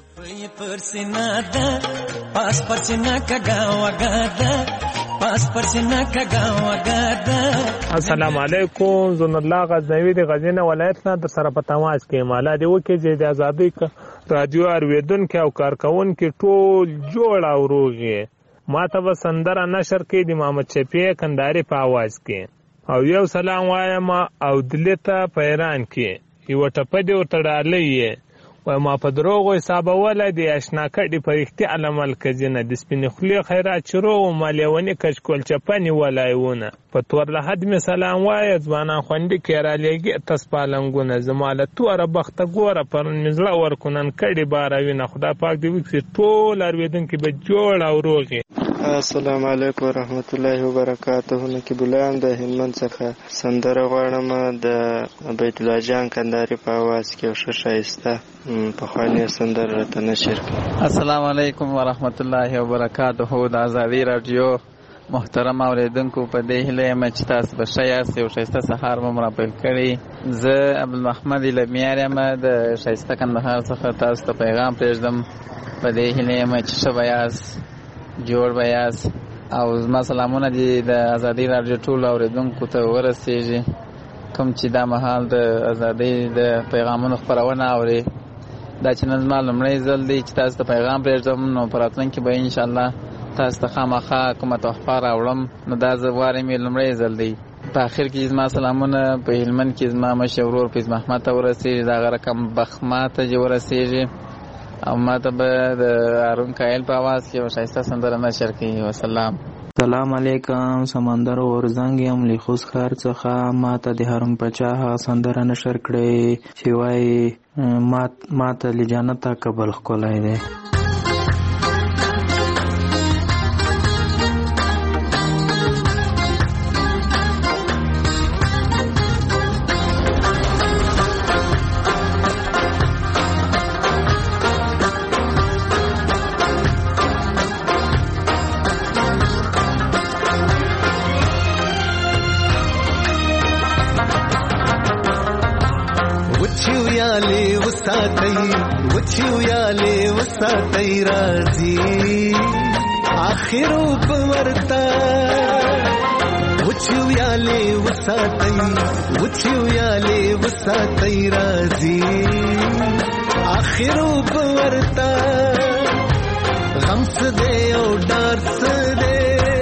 السلام علیکم، زون الله غزنوي د غزنی ولایت نه در سره په تماس کې مالا دی وکي چې د ازادي رادیو اوریدونکو او کارکونکو ټول جوړ او روغي. ما ته به سندره نشر کې د محمد شفیع کندهاري په आवाज کې او یو سلام وایم او دلته په ایران کې یو ټپه دی ورته ډالۍ و ما په دروغو حساب ولا دی آشنا کړي په اختیار عمل کجنه د سپین خلی خیرات شروع مالیونی کشکول چپنی ولایونه په تور له حد می سلام وای ځوانان خوندې کړه لګي تسپالنګونه زماله تور بخت ګوره پر مزله ورکونن کړي باروینه خدا پاک دی وکړي ټول ارویدونکو به جوړ او روغي. السلام علیکم ورحمت الله وبرکاته. نقیب الله د هلمند څخه سندره غواړم د بیت الله جان کندهاري په आवाज کې او شایسته په خوانې سندره راته نشر کړي. السلام علیکم ورحمت الله وبرکاته. د ازادي رادیو محترم اوریدونکو په دې هیله یم چې تاسو به ښه یاست او ښایسته سهار مو راپیل کړي. زه عبدالمحمد لمیار یم د ښایسته کندهار څخه تاسو ته پیغام پرېږدم. په دې هیله یم چې ښه به یاست، جوړ به یاست او زما سلامونه دي د ازادي رادیو ټولو اوریدونکو ته ورسېږي کوم چې دا مهال د ازادۍ د پیغامونو خپرونه اوري. دا چې نن زما لومړی ځل دی چې تاسو ته پیغام پرېږدم، نو په راتلونکي به انشاءالله تاسو ته خامخا کومه تحفه راوړم. نو دا زه غواړم یې لومړی ځل دی. په آخر کې زما سلامونه په هلمند کې زما مشر ورور فیض محمد ته ورسېږي، د هغه رقم بخما ته چې ورسېږي او ما ته به د هارون کایل په आवाज کې یو ښایسته سندره نشر کړي. وسلام. سلام علیکم، سمندر اورزنګ یم له خوست ښار څخه. ما ته د هارون پاچا سندره نشر کړي چې وایي ما ته له جنته قبل ښکلی دی. وچیویالی وساتی رازی آخرو پورتا وچیویالی وساتی وچیویالی وساتی رازی آخرو پورتا غمس دے او ڈارس دے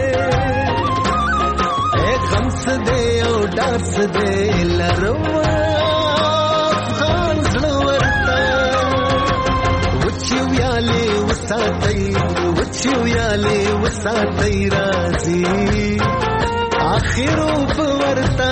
اے غمس دے او ڈارس دے لروا وچیویالی وساتی رازی آخرو پورتا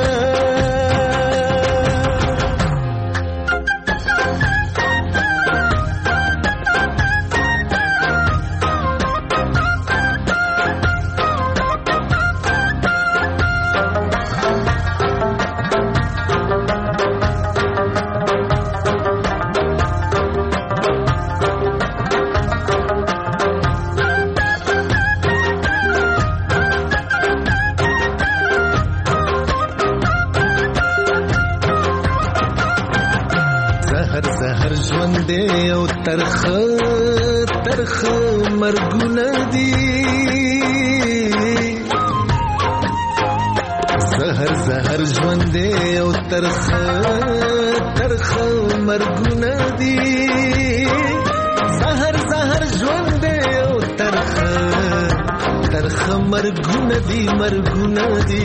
ترخ ترخ مرګونه دي زهر زهر ژوند او ترخ ترخ مرګونه دي زهر زهر ژوند او ترخ ترخ مرګونه دي مرګونه دي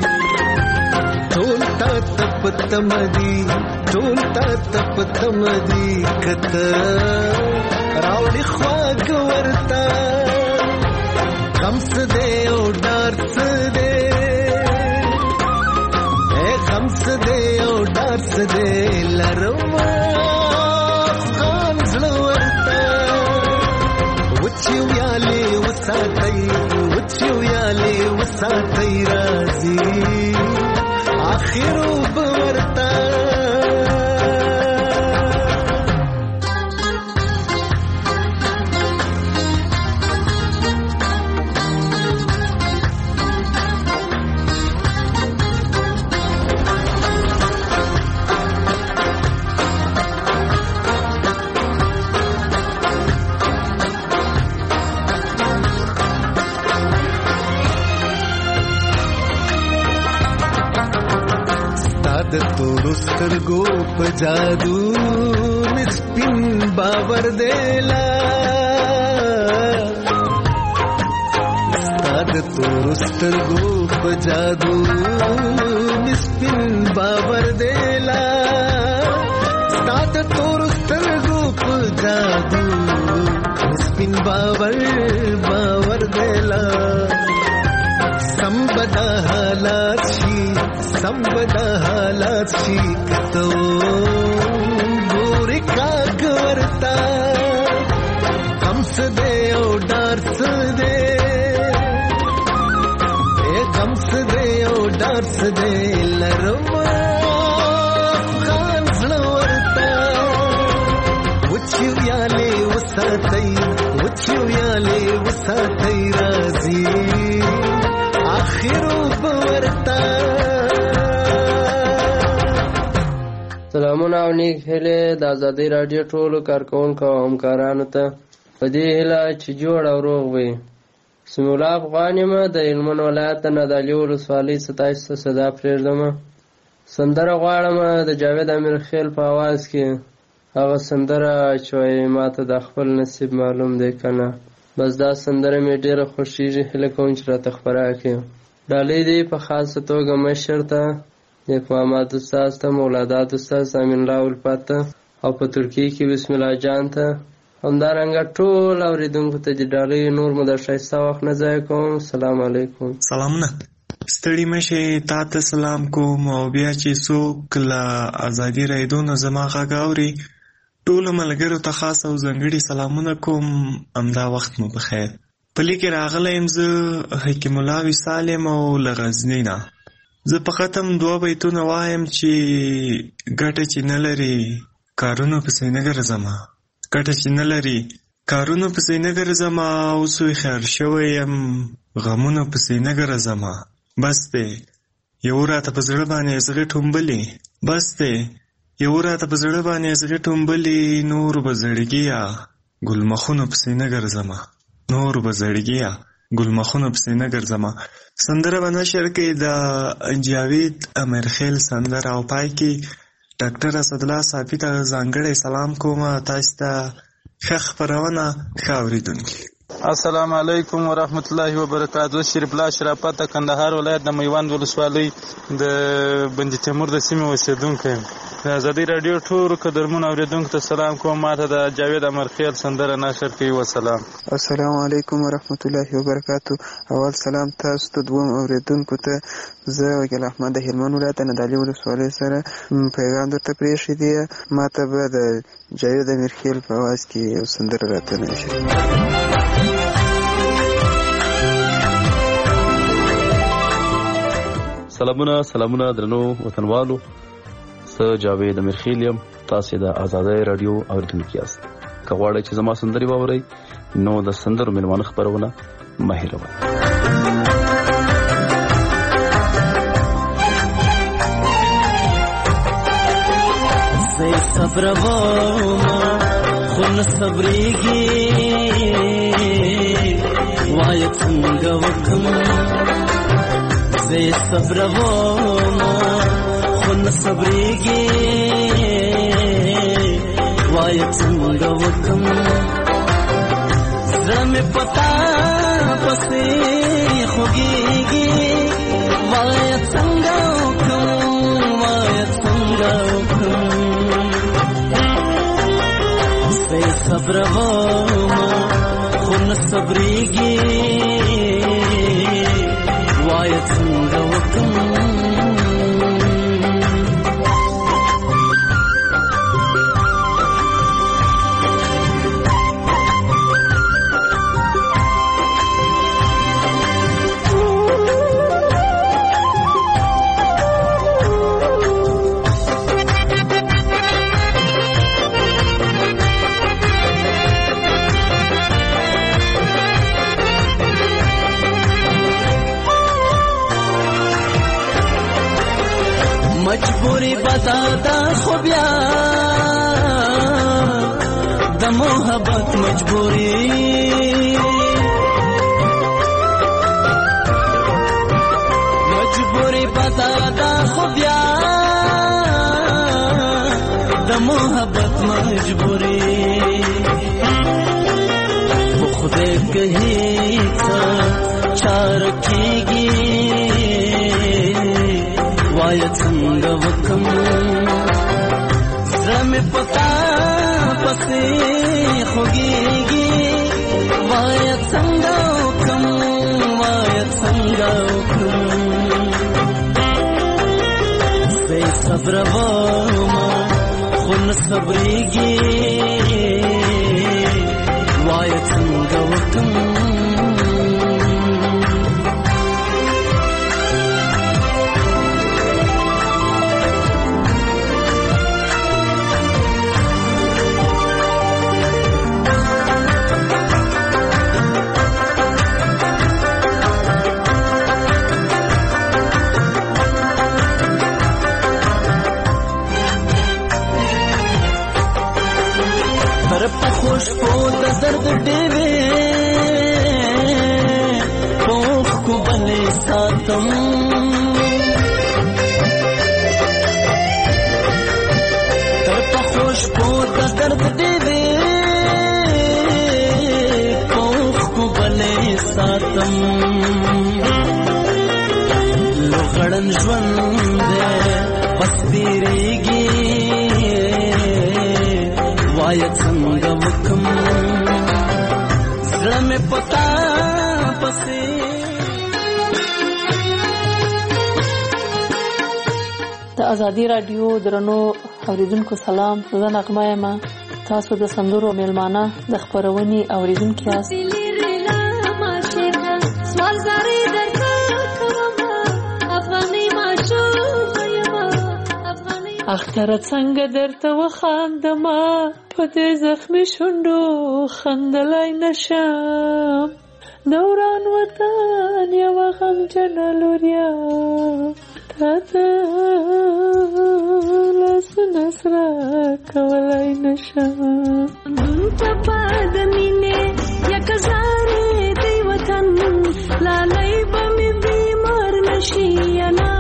ټول تا تپتم دي ټول تا تپتم دي کته راوړي خواږ ورته غمس دې او ډارس دې اے غمس دې او ډارس دې لرما افغان زړه ورته وچیویالی وساتي وچو یالي وساتي رازي اخرو بورتا د تورو سترګو په جادو مسپین باور دیلا ستاد تورو سترګو په جادو مسپین باور دیلا ستاد تورو سترګو په جادو مسپین باور باور دیلا سمبدا حالات شي سمبدا حالات شي کتو ګورې کاک ورتا هم څه دی او ډار څه دی اے غم څه دی او ډار څه دی لرم افغان زړه ورتا وچیو یالې وساتئ وچیو یالې وساتئ راځي آخرو بورتا سلامونه او نیک هیله د ازادي رادیو ټولو کارکونکو او همکارانو ته په دې هیله چې جوړ او روغ وي. سمیع الله افغان یم د هلمند ولایت د نادعلي ولسوالۍ ستایش ته صدا پرېږدم. سندره غواړم د جاوید امیرخیل په اواز کې، هغه سندره چې وایي ماته د خپل نصیب معلوم دی که نه. بس دا سندره مې ډېره خوښېږي، هیله کوم چې راته خپره کړي. ډالۍ دی په خاصه توګه مشر ته، نیک محمد استاد ته، مولادات استاد امین الله الفت ته، او په ترکیې کې بسم الله جان ته، همدارنګه ټول اورېدونکو ته د ډالۍ نور مو د ښایسته وخت نه ضایع کوم. سلام علیکم. سلامونه، ستړي مشي، تا ته سلام کوم. او بیا چې څوک له ازادي رادیو نه زما غږ اوري، ټولو ملګرو ته خاص او ځانګړي سلامونه کوم. همدا وخت مو بخیر. په لیک کې راغلی یم زه حکیم الله وصال یم او له غزني نه. زه په ختم دوه بیتونه وایم چې ګټه چې نه لري کارونو پسې نه ګرځمه، ګټه چې نه لري کارونو پسې نه ګرځمه، اوس خیر شوی یم غمونو پسې نه ګرځمه. بس دی یو راته په زړه باندې زغې ټومبلې، بس دی یو راته په زړه باندې زغې ټومبلې، نور به زړګیه ګلمخونو پسې نه ګرځمه، نور به زړګیه ګلمخونو پسې نه ګرځمه. سندره به نشر کوي د جاوید امیرخیل سندره، او پای کې ډاکټر اسدالله صافي ته ځانګړی سلام کوم. تاسو ته ښه خپرونه، ښه اورېدونکي. السلام علیکم ورحمت الله وبرکاتہ. شریف الله شرافت د کندهار ولایت د میوند ولسوالۍ د بندي تیمور د سیمې اوسېدونکی یم. د ازادي راډیو ټولو قدرمنو اورېدونکو ته سلام کوم. ماته د جاوید امیرخیل سندره نشر کوي. وسلام. السلام علیکم ورحمت الله وبرکاتہ. اول سلام تاسو ته، دوم اورېدونکو ته. زه وکیل احمد د هلمند ولایت د نادعلي ولسوالۍ سره پیغام درته پرېښی دی. ماته به د جاوید امیرخیل په اواز کې یو سندره راته نشر. سلامونه سلامونه درنو وطنوالو، زه جاوید امیرخیل یم. تاسې د ازادۍ راډیو اورېدونکي یاست. که غواړئ چې زما سندرې واورئ نو د سندرو میلمانه خپرونه مه هېروئ. زه صبروم خو نه صبرېږي، وایه څنګه وکړم. زه صبروم خو نه صبرېږي، وایه څنګه وکړم. زړه مې په تا پسې خوږېږي، وایه څنګه وکړم، وایه څنګه وکړم. زه صبروم خو نه صبرېږي، وایه څنګه وکړم. مجبوری بتا دا خو بیا د محبت مجبوری مجبوری بتا دا خو بیا د محبت مجبوری خدای کہی څه چار کیږي وای څنګه وکم زمه پتا پسې خوږيږي وای څنګه وکم وای څنګه وکم سې صبر وما خون صبرېږي وای څنګه وکم خوشبو د درد ډېوې پوخ کو بلې ساتم تر په خوشبو د درد ډېوې پوخ کو بلې ساتم لوغړن ژوند دې بس تیریږي وای څنګه وکم زړه مې پتا پسې د ازادي رادیو درنو اوریدونکو سلام. زه نغمه یم، تاسو د سندرو میلمانه د خپرونې اوریدونکي یاست. اختر څنګه درته وخاندما په دې زخمي شونډو خندلای نشم دوران وطن یو غمجنه لوریا تاته لاسونه سره کولای نشم دونته پاد مینې یک زارې دی وطن لالای به مې بیمار نشي انا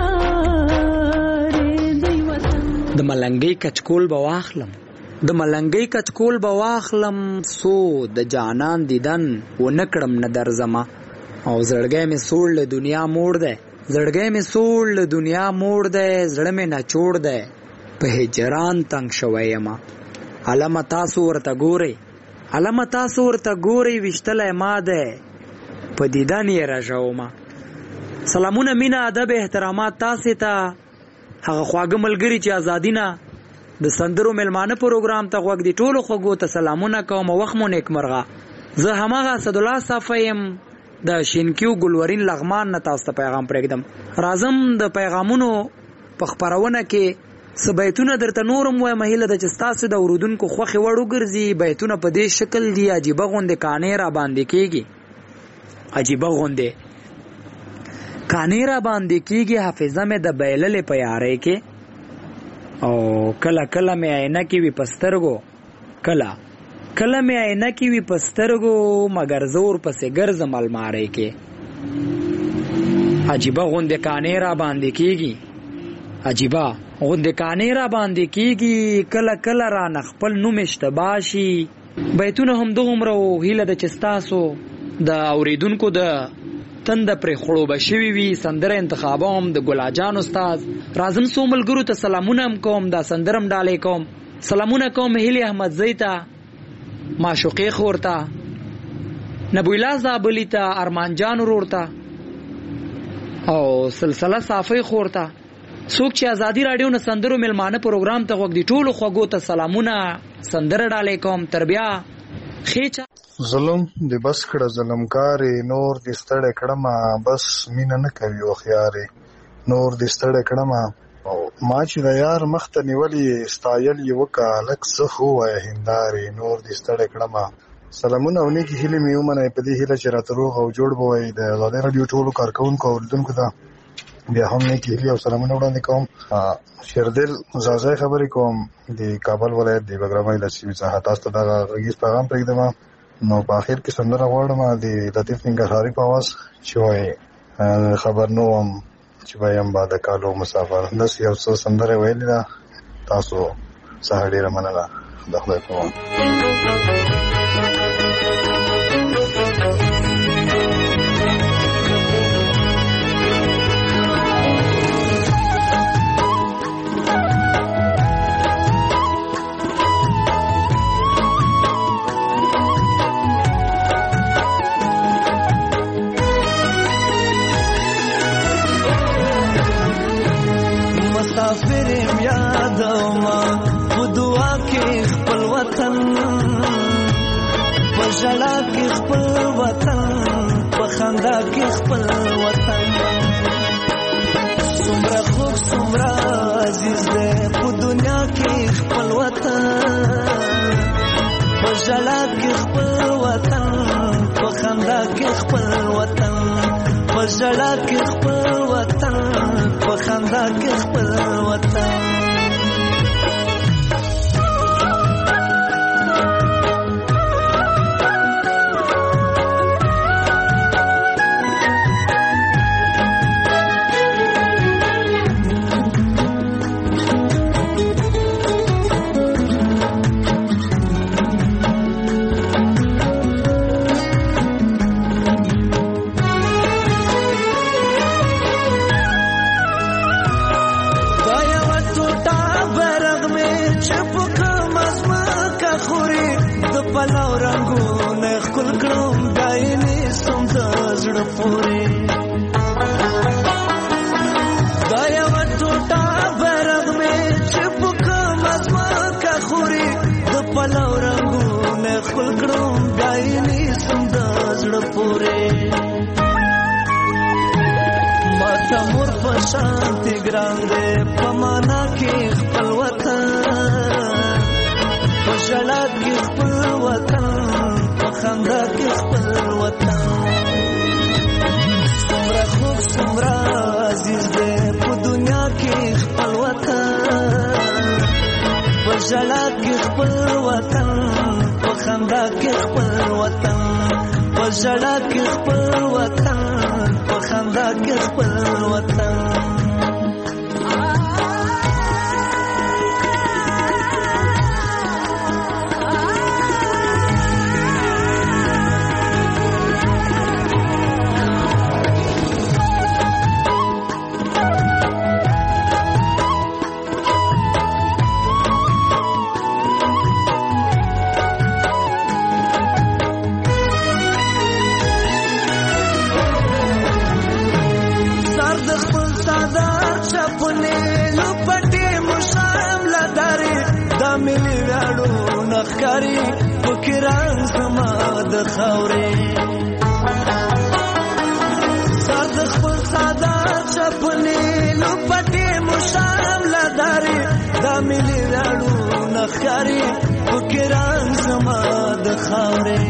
د ملنګي کچکول به واخلم د ملنګي کچکول به واخلم سو د جانان دیدن و نکړم نه درځما او زړګې مې سوړ له دنیا موړ ده زړګې مې سوړ له دنیا موړ ده زړه مې نه چوړ ده په هجران تنگ شوی یم علامه تاسو ورته ګوري علامه تاسو ورته ګوري وشتلې ما ده په دیدن یې راځوما سلامونه مینا ادب احترامات تاسو ته هغه خواږه ملګری چې ازادي نه د سندرو میلمانه پروګرام ته غوږ دی ټولو خوږو ته سلامونه کوم وخت مو نیک مرغه. زه هماغه اسد الله صافیم د شینکیو ګلورین لغمان نه تاسو ته پیغام پرېږدم. راځم د پیغامونو په خپرونه کې څه بیتونه درته نورم وایم هیله ده چې ستاسو د اورودونکو خوښې وړ وګرځي. بیتونه په دې شکل دي عجیبه غوندې کانې را باندې کېږي عجیبه غوندې کانې را باندې کېږي حافظه مې د بیللې په یارۍ کې او کله کله مې عینه کې وي په سترګو کله کله مې عینه کې وي په سترګو مګر زور پسې ګرځم المارۍ کې عجیبه غوندې کانې را باندې کېږي عجیبه غوندې کانې را باندې کېږي کله کله رانه خپل نوم اشتباه شي. بیتونه همدغومره و هیله ده چې ستاسو د اورېدونکو د تند پر خړوبه شوی وي. سندره انتخابوم د ګلاجان استاد. راځم سو ملګرو ته سلامونه کوم دا سندرم ډالې کوم سلامونه کوم هیلی احمد زیتا معشوقې خورتا نبویلا زابلی ته ارمان جان ورورتا او سلسله صافی خورتا څوک چې ازادي رادیو نه سندرو میلمانه پروګرام ته وګ دی ټولو خوږو ته سلامونه سندره ډالې کوم تربیا خېچا ظلم د بس کړه ظلمکارې نور د ستړې کړمه بس مینه نه کوي وخیارې نور د ستړې کړمه ما چې د یار مخته نیولې ستایل یې وکړه لږ څه خو وایه هندارې نور د ستړې کړمه. سلامونه او نیکې هیلې مې ومنئ په دې هیله چې راته روغ او جوړ به وئ. د ازادۍ راډیو ټولو کارکوونکو او اورېدونکو ته بیا هم نیکی هیلې او سلامونه وړاندې کوم. شیردل زازی خبرې کوم د کابل ولایت د بګرامۍ له سیمې څخه. تاسو ته دغه غږیز پیغام پرېږدم. نو په اخر کې سندره غواړم د لطیف ننګرهاري په اواز چې وایي خبر نه وم چې وایم با د کالو مسافر. داسې یو څه سندره ویلې ده. تاسو څخه ډېره مننه. د خدای په امان. مسافرم یادوما په دعا کې خپل وطن، په ژړا کې خپل وطن، په خندا کې خپل وطن. څومره خوږ څومره عزیز دی په دنیا کې خپل وطن، په ژړا کې خپل وطن، په خندا کې خپل وطن، په ژړا کې خپل وطن، په خندا کې خپل وطن. پلاو رنگونه خل کړم دایني سم د زړه پورې، دا یو ټوټه برغ مې چې پکم ازما کا خوري، د پلاو رنگونه خل کړم دایني سم د زړه پورې. ماته مور په شانتي ګران دې په معنا کې خپل وطن، په ژړا کې خپل وطن، په خندا کې خپل وطن. څومره خوږ څومره عزیز دی په دنیا کې خپل وطن، په ژړا کې خپل وطن، په خندا کې خپل وطن، په ژړا کې خپل وطن، په خندا کې خپل وطن. ملي ویاړو نخکاری فکران زما د خاورې، سر د خپل سادات چپنې لو پټې مشام لداري، دا ملي ویاړو نخکاری فکران زما د خاورې.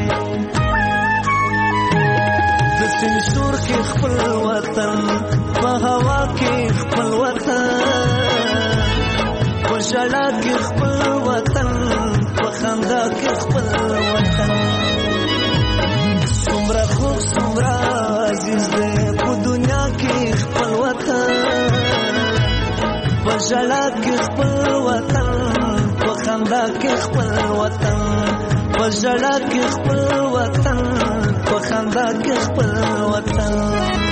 د سیند سور کې خپل وطن، په هوا کې خپل وطن، په ژړا کې خپل وطن، په خندا کې خپل وطن. څومره خوږ څومره عزیز دی په دنیا کې خپل وطن، په ژړا کې خپل وطن، په خندا کې خپل وطن، په ژړا کې خپل وطن، په خندا کې خپل وطن.